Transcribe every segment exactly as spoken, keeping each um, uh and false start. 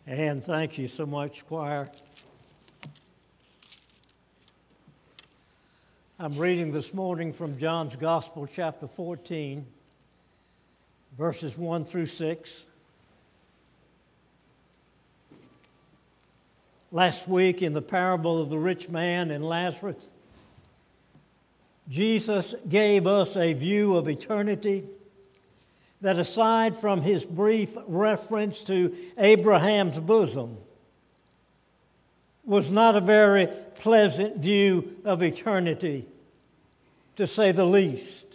And thank you so much, choir. I'm reading this morning from John's Gospel, chapter fourteen, verses one through six. Last week, in the parable of the rich man and Lazarus, Jesus gave us a view of eternity that, aside from his brief reference to Abraham's bosom, was not a very pleasant view of eternity, to say the least.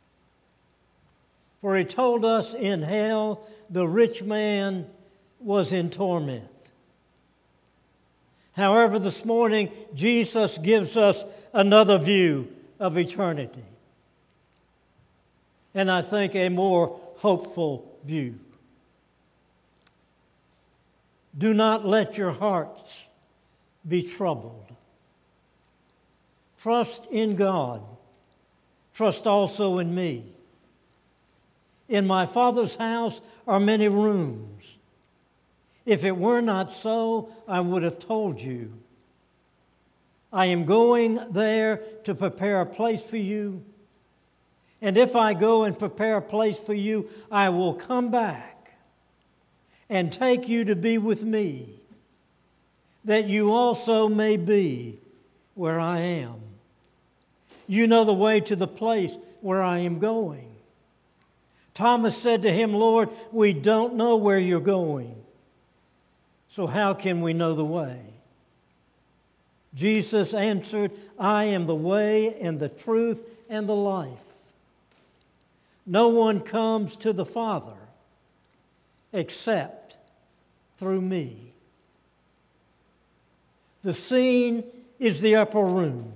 For he told us in hell the rich man was in torment. However, this morning, Jesus gives us another view of eternity, and I think a more hopeful view. Do not let your hearts be troubled. Trust in God. Trust also in me. In my Father's house are many rooms. If it were not so, I would have told you. I am going there to prepare a place for you. And if I go and prepare a place for you, I will come back and take you to be with me, that you also may be where I am. You know the way to the place where I am going. Thomas said to him, Lord, we don't know where you're going, so how can we know the way? Jesus answered, I am the way and the truth and the life. No one comes to the Father except through me. The scene is the upper room.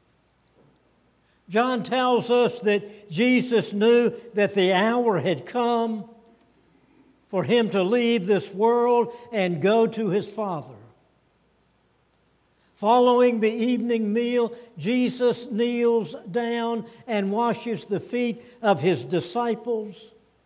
John tells us that Jesus knew that the hour had come for him to leave this world and go to his Father. Following the evening meal, Jesus kneels down and washes the feet of his disciples.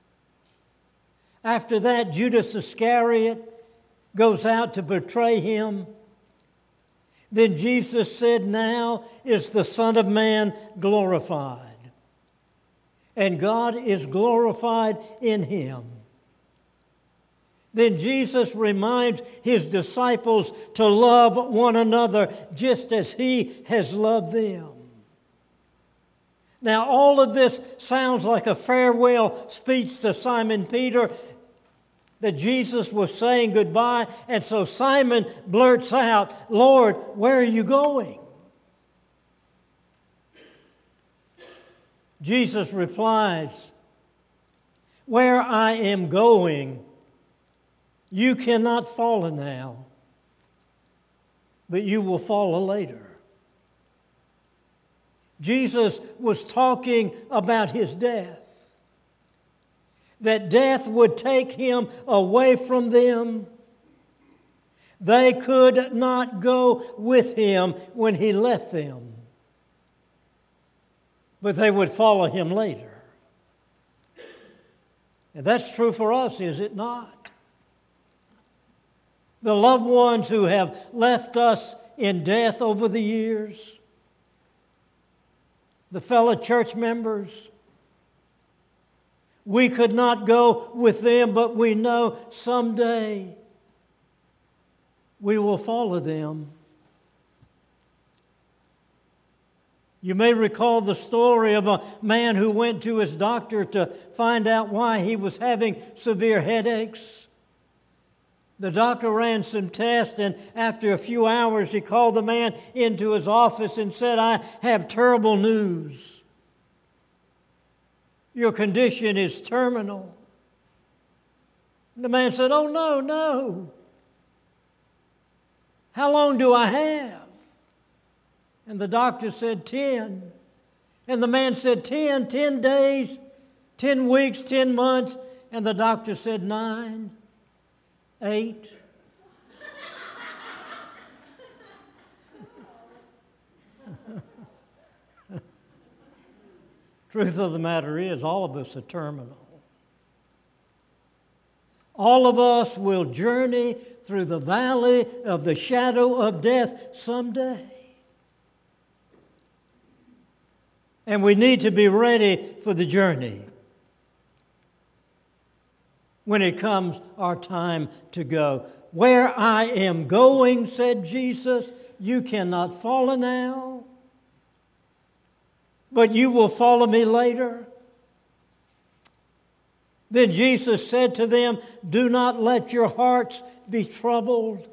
After that, Judas Iscariot goes out to betray him. Then Jesus said, now is the Son of Man glorified, and God is glorified in him. Then Jesus reminds his disciples to love one another just as he has loved them. Now, all of this sounds like a farewell speech to Simon Peter, that Jesus was saying goodbye, and so Simon blurts out, Lord, where are you going? Jesus replies, where I am going, you cannot follow now, but you will follow later. Jesus was talking about his death, that death would take him away from them. They could not go with him when he left them, but they would follow him later. And that's true for us, is it not? The loved ones who have left us in death over the years, the fellow church members, we could not go with them, but we know someday we will follow them. You may recall the story of a man who went to his doctor to find out why he was having severe headaches. The doctor ran some tests, and after a few hours, he called the man into his office and said, I have terrible news. Your condition is terminal. And the man said, oh, no, no. How long do I have? And the doctor said, ten. And the man said, ten, ten days, ten weeks, ten months. And the doctor said, nine. Eight. Truth of the matter is, all of us are terminal. All of us will journey through the valley of the shadow of death someday. And we need to be ready for the journey when it comes our time to go. Where I am going, said Jesus, you cannot follow now, but you will follow me later. Then Jesus said to them, do not let your hearts be troubled.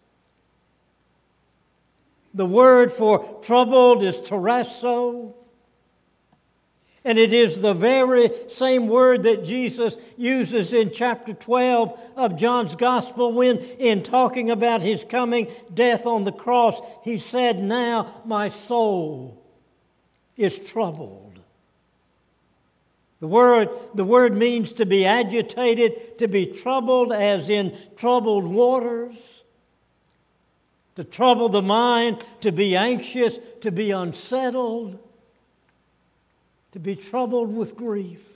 The word for troubled is tarasso. And it is the very same word that Jesus uses in chapter twelve of John's Gospel when, in talking about his coming death on the cross, he said, now my soul is troubled. The word, the word means to be agitated, to be troubled, as in troubled waters, to trouble the mind, to be anxious, to be unsettled, to be troubled with grief.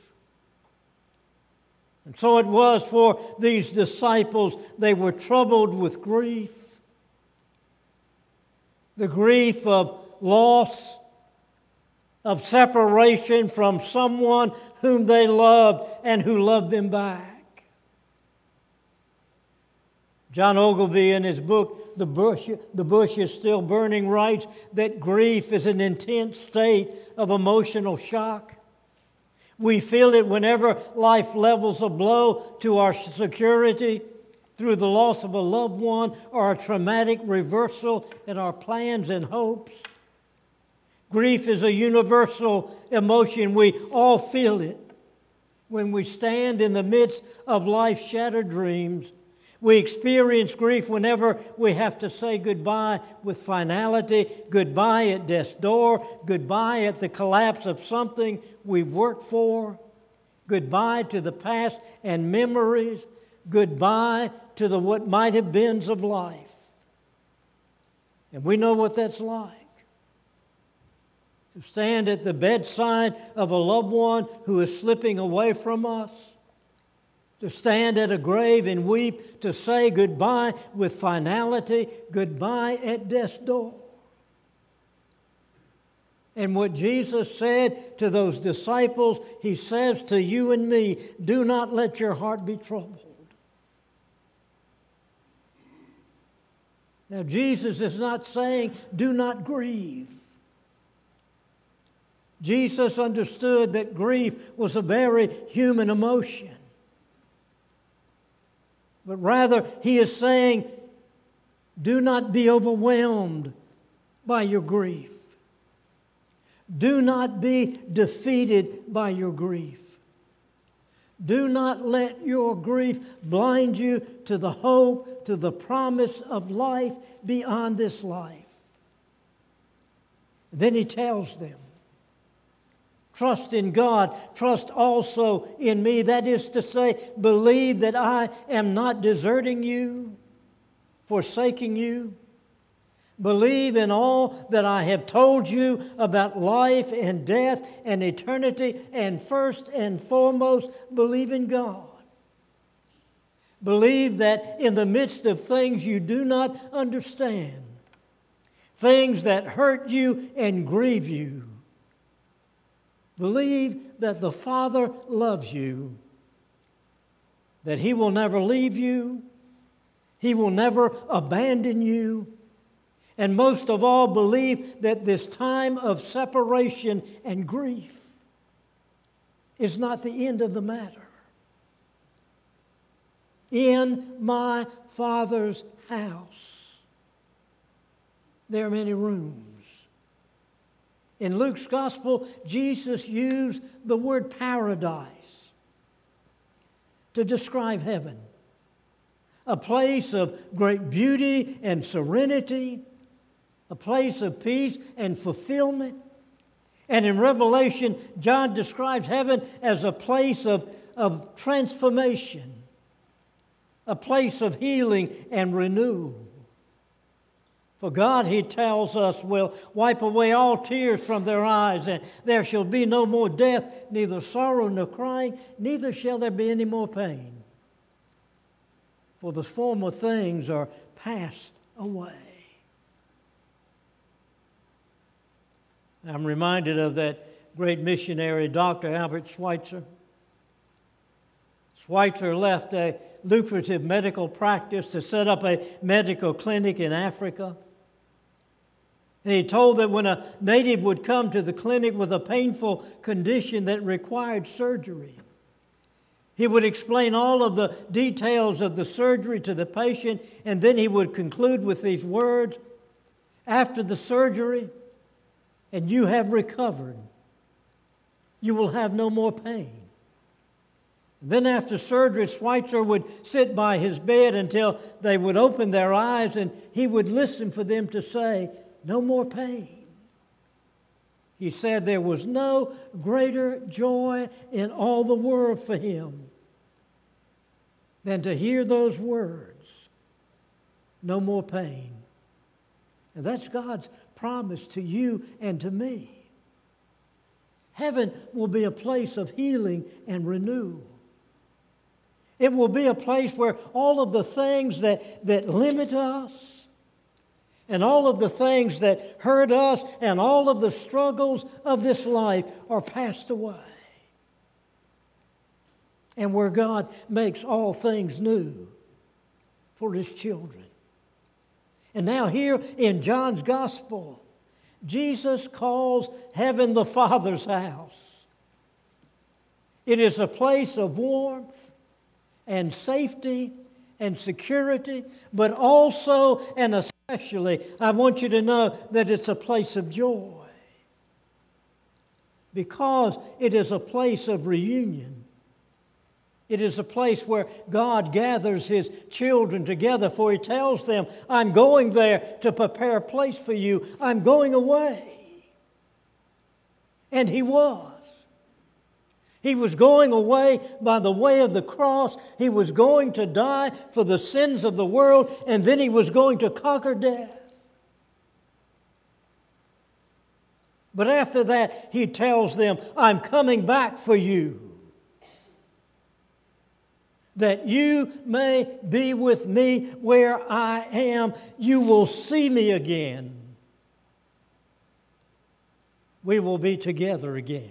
And so it was for these disciples. They were troubled with grief. The grief of loss, of separation from someone whom they loved and who loved them back. John Ogilvie, in his book, The Bush, the Bush is Still Burning, writes that grief is an intense state of emotional shock. We feel it whenever life levels a blow to our security through the loss of a loved one or a traumatic reversal in our plans and hopes. Grief is a universal emotion. We all feel it when we stand in the midst of life's shattered dreams. We experience grief whenever we have to say goodbye with finality, goodbye at death's door, goodbye at the collapse of something we've worked for, goodbye to the past and memories, goodbye to the what might have beens of life. And we know what that's like. To stand at the bedside of a loved one who is slipping away from us, to stand at a grave and weep, to say goodbye with finality, goodbye at death's door. And what Jesus said to those disciples, he says to you and me, do not let your heart be troubled. Now, Jesus is not saying, do not grieve. Jesus understood that grief was a very human emotion. But rather, he is saying, do not be overwhelmed by your grief. Do not be defeated by your grief. Do not let your grief blind you to the hope, to the promise of life beyond this life. Then he tells them, trust in God, trust also in me. That is to say, believe that I am not deserting you, forsaking you. Believe in all that I have told you about life and death and eternity. And first and foremost, believe in God. Believe that in the midst of things you do not understand, things that hurt you and grieve you, believe that the Father loves you, that He will never leave you, He will never abandon you, and most of all, believe that this time of separation and grief is not the end of the matter. In my Father's house, there are many rooms. In Luke's Gospel, Jesus used the word paradise to describe heaven, a place of great beauty and serenity, a place of peace and fulfillment. And in Revelation, John describes heaven as a place of, of transformation, a place of healing and renewal. For God, He tells us, will wipe away all tears from their eyes, and there shall be no more death, neither sorrow nor crying, neither shall there be any more pain. for the former things are passed away. I'm reminded of that great missionary, Doctor Albert Schweitzer. Schweitzer left a lucrative medical practice to set up a medical clinic in Africa. And he told that when a native would come to the clinic with a painful condition that required surgery, he would explain all of the details of the surgery to the patient, and then he would conclude with these words, "After the surgery, and you have recovered, you will have no more pain." Then after surgery, Schweitzer would sit by his bed until they would open their eyes, and he would listen for them to say, "No more pain." He said there was no greater joy in all the world for him than to hear those words, "No more pain." And that's God's promise to you and to me. Heaven will be a place of healing and renewal. It will be a place where all of the things that, that limit us and all of the things that hurt us and all of the struggles of this life are passed away. And where God makes all things new for His children. And now here in John's Gospel, Jesus calls heaven the Father's house. It is a place of warmth and safety and security, but also and especially, I want you to know that it's a place of joy. Because it is a place of reunion. It is a place where God gathers His children together, for He tells them, "I'm going there to prepare a place for you. I'm going away." And He was. He was going away by the way of the cross. He was going to die for the sins of the world, and then He was going to conquer death. But after that, He tells them, "I'm coming back for you, that you may be with me where I am. You will see me again. We will be together again."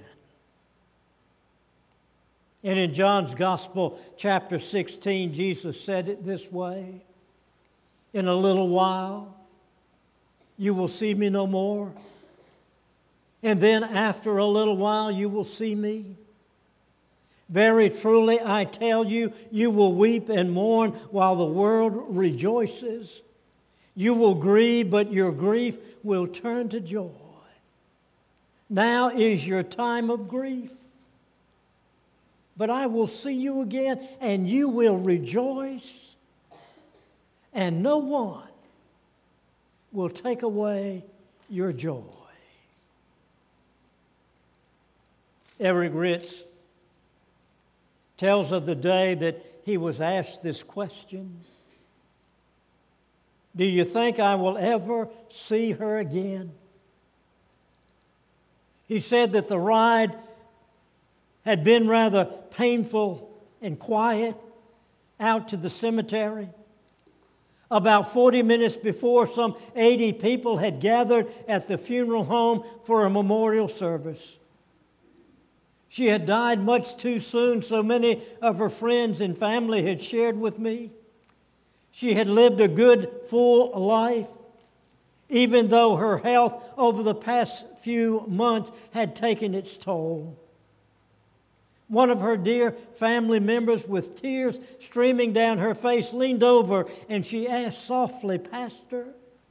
And in John's Gospel, chapter sixteen, Jesus said it this way, "In a little while, you will see me no more. And then after a little while, you will see me. Very truly, I tell you, you will weep and mourn while the world rejoices. You will grieve, but your grief will turn to joy. Now is your time of grief. But I will see you again, and you will rejoice, and no one will take away your joy." Eric Ritz tells of the day that he was asked this question, "Do you think I will ever see her again?" He said that the ride had been rather painful and quiet out to the cemetery. About forty minutes before, some eighty people had gathered at the funeral home for a memorial service. She had died much too soon, so many of her friends and family had shared with me. She had lived a good, full life, even though her health over the past few months had taken its toll. One of her dear family members, with tears streaming down her face, leaned over and she asked softly, "Pastor,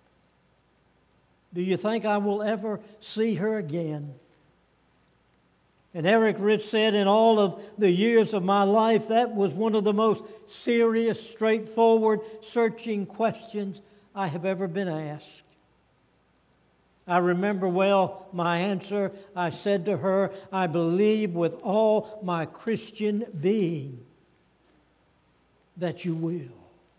do you think I will ever see her again?" And Eric Ritz said, "In all of the years of my life, that was one of the most serious, straightforward, searching questions I have ever been asked. I remember well my answer. I said to her, I believe with all my Christian being that you will."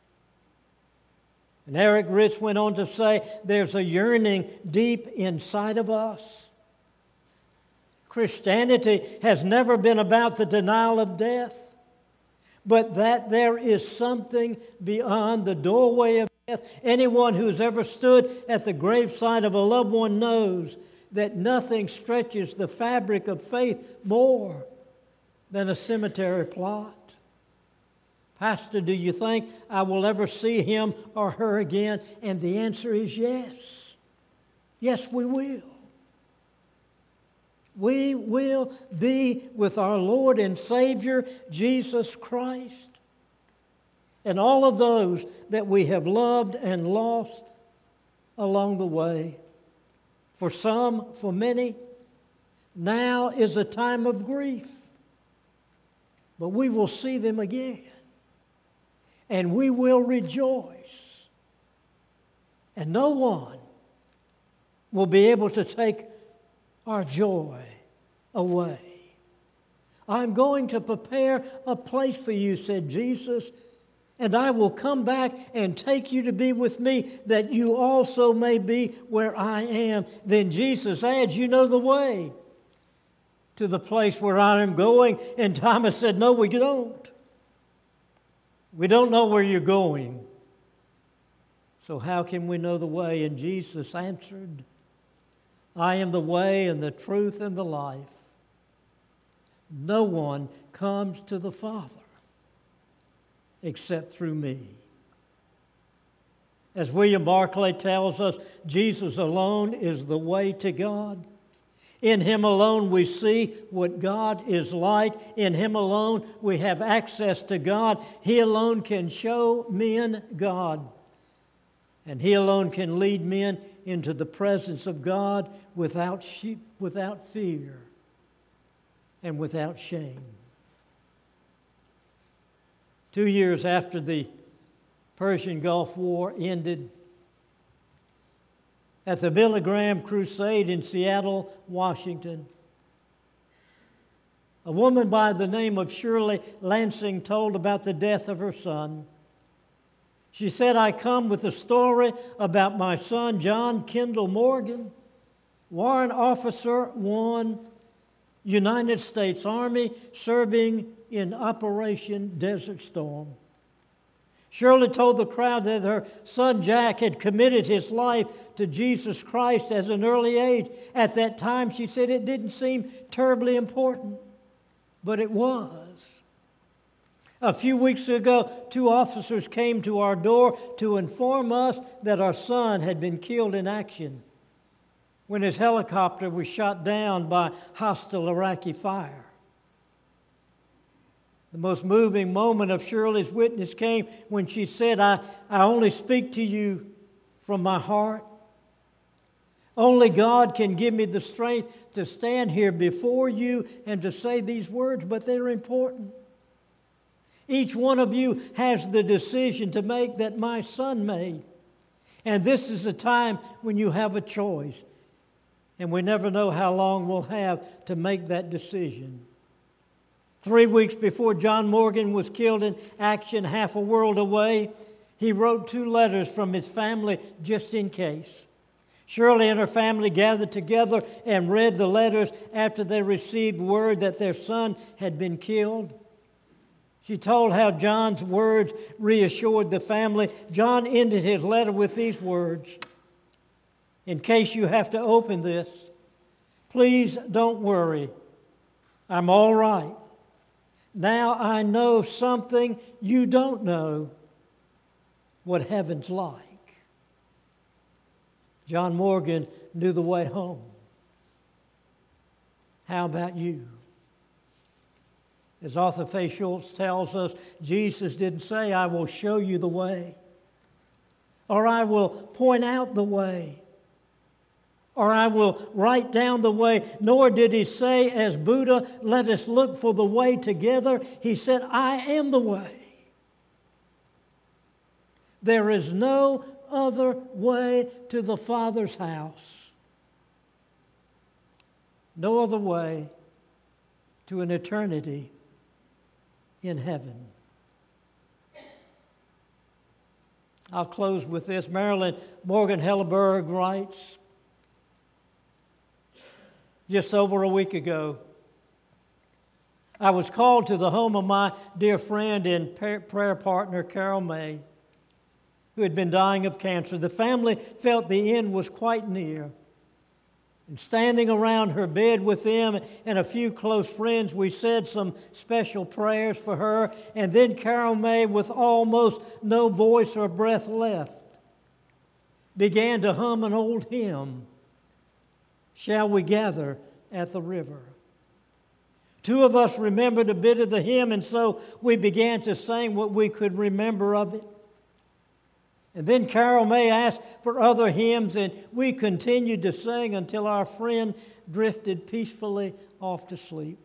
And Eric Ritz went on to say, there's a yearning deep inside of us. Christianity has never been about the denial of death, but that there is something beyond the doorway of death. Anyone who's ever stood at the graveside of a loved one knows that nothing stretches the fabric of faith more than a cemetery plot. Pastor, do you think I will ever see him or her again? And the answer is yes. Yes, we will. We will be with our Lord and Savior, Jesus Christ. And all of those that we have loved and lost along the way. For some, for many, now is a time of grief. But we will see them again. And we will rejoice. And no one will be able to take our joy away. I'm going to prepare a place for you, said Jesus, and I will come back and take you to be with me, that you also may be where I am. Then Jesus adds, you know the way to the place where I am going. And Thomas said, no, we don't. We don't know where you're going. So how can we know the way? And Jesus answered, I am the way and the truth and the life. No one comes to the Father except through me. As William Barclay tells us, Jesus alone is the way to God. In Him alone we see what God is like. In Him alone we have access to God. He alone can show men God. And He alone can lead men into the presence of God without she- without fear and without shame. Two years after the Persian Gulf War ended, at the Billy Graham Crusade in Seattle, Washington, a woman by the name of Shirley Lansing told about the death of her son. She said, I come with a story about my son, John Kendall Morgan, warrant officer, one, United States Army, serving in Operation Desert Storm. Shirley told the crowd that her son Jack had committed his life to Jesus Christ at an early age. At that time, she said, it didn't seem terribly important, but it was. A few weeks ago, two officers came to our door to inform us that our son had been killed in action when his helicopter was shot down by hostile Iraqi fire. The most moving moment of Shirley's witness came when she said, I, I only speak to you from my heart. Only God can give me the strength to stand here before you and to say these words, but they're important. Each one of you has the decision to make that my son made. And this is a time when you have a choice. And we never know how long we'll have to make that decision. Three weeks before John Morgan was killed in action half a world away, he wrote two letters from his family just in case. Shirley and her family gathered together and read the letters after they received word that their son had been killed. She told how John's words reassured the family. John ended his letter with these words, in case you have to open this, please don't worry. I'm all right. Now I know something you don't know, what heaven's like. John Morgan knew the way home. How about you? As Arthur Fay Schultz tells us, Jesus didn't say, I will show you the way, or I will point out the way, or I will write down the way. Nor did he say, as Buddha, let us look for the way together. He said, I am the way. There is no other way to the Father's house. No other way to an eternity in heaven. I'll close with this. Marilyn Morgan Helleberg writes, just over a week ago, I was called to the home of my dear friend and prayer partner, Carol May, who had been dying of cancer. The family felt the end was quite near. And standing around her bed with them and a few close friends, we said some special prayers for her. And then Carol May, with almost no voice or breath left, began to hum an old hymn, "Shall We Gather at the River?" Two of us remembered a bit of the hymn, and so we began to sing what we could remember of it. And then Carol May asked for other hymns, and we continued to sing until our friend drifted peacefully off to sleep.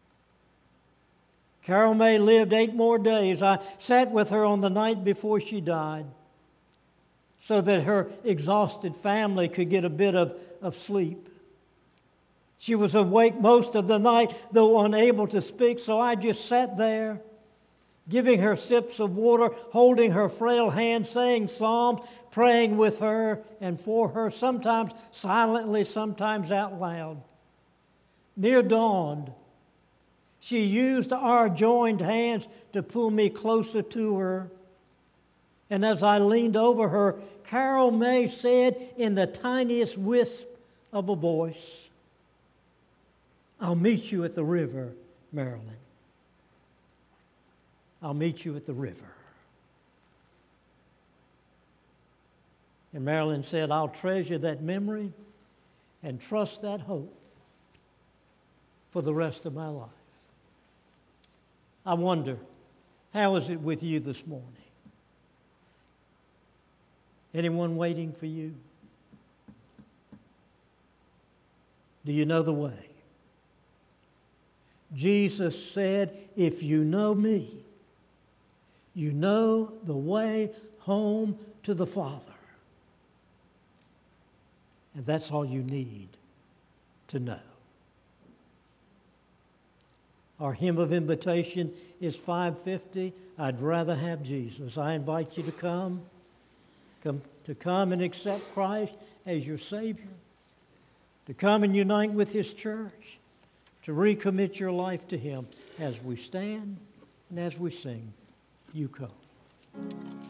Carol May lived eight more days. I sat with her on the night before she died so that her exhausted family could get a bit of, of sleep. She was awake most of the night, though unable to speak, so I just sat there, giving her sips of water, holding her frail hand, saying psalms, praying with her and for her, sometimes silently, sometimes out loud. Near dawn, she used our joined hands to pull me closer to her. And as I leaned over her, Carol May said in the tiniest wisp of a voice, "I'll meet you at the river, Marilyn. I'll meet you at the river." And Marilyn said, "I'll treasure that memory and trust that hope for the rest of my life." I wonder, how is it with you this morning? Anyone waiting for you? Do you know the way? Jesus said, "If you know me, you know the way home to the Father." And that's all you need to know. Our hymn of invitation is five fifty, "I'd Rather Have Jesus." I invite you to come, come to come and accept Christ as your Savior, to come and unite with His church, to recommit your life to Him as we stand and as we sing. You come.